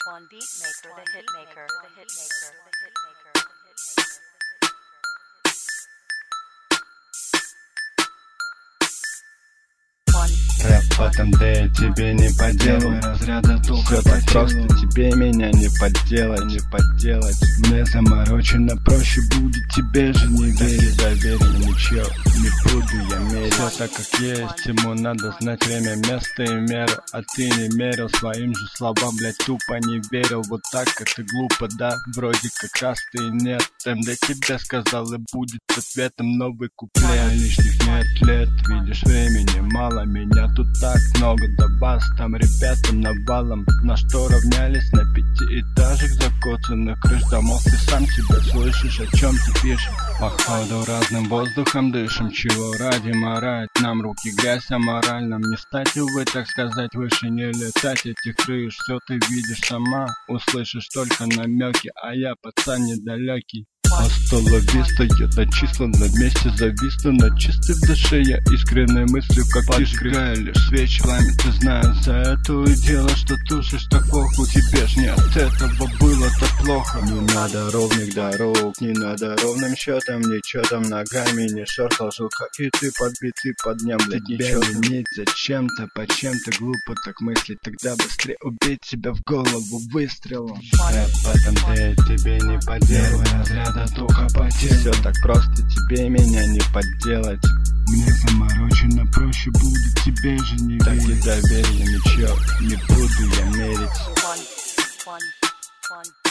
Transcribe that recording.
One beat maker, the hit maker, the hit maker, the hit maker, the hit maker. Рэп в этом дэ тебе не по делу. Разряда только все так просто, тебе меня не подделать, не подделать. Мне заморочено, проще будет тебе же не верить. Доверие ничего не буду я мерить. Все так как есть, ему надо знать время, место и меру. А ты не мерил своим же словам, блять, тупо не верил. Вот так это глупо, да, вроде как раз ты и нет. МД тебе сказал и будет ответом новый куплет. Лишних нет лет, видишь, времени мало, меня тут так много, да бас, там ребята навалом. На что равнялись на пятиэтажек закоцанных крыш домов. Ты сам себя слышишь, о чем ты пишешь. Походу разным воздухом дышим, чего ради марать. Нам руки грязь, а морально не стать, увы, так сказать, выше не летать. Этих крыш все ты видишь сама, услышишь только намеки, а я пацан недалекий. Остоловиста, я начислен на месте, зависну на чистой в душе. Я искренней мыслью, как поджигаю лишь свечи пламя. Ты знаешь, за это и дело, что тушишь так плохо. Тебе ж не от этого было так плохо. Не надо ровных дорог, не надо ровным счетом, ничего там ногами не шорхал, жил, как и ты, подбитый под днем. Блядь, ничего винить зачем-то, почем-то глупо так мыслить. Тогда быстрее убить себя в голову выстрелом. Рэп в этом дэ тебе не по делу. Разряда только по телу. Все так просто, тебе меня не подделать. Мне заморочено, проще будет тебе же не верить. Так и доверия ничего не буду я мерить.